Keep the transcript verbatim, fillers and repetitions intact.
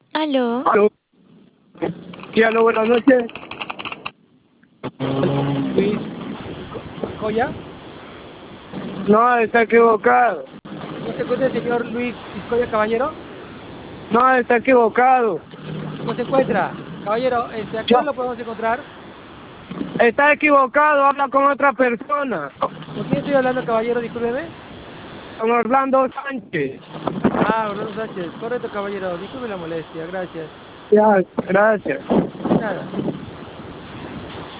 Aló. Aló. Sí, aló, buenas noches. Luis Co- Iscoya. No, está equivocado. ¿No se encuentra el señor Luis Iscoya, caballero? No, está equivocado. No se encuentra. Caballero, este, ¿a qué hora No, lo podemos encontrar? está equivocado, habla con otra persona. ¿Con quién estoy hablando, caballero? Discúlpeme. Con Orlando Sánchez. Ah, Orlando Sánchez. Correcto, caballero. Disculpe la molestia. Gracias. Ya, gracias. De nada.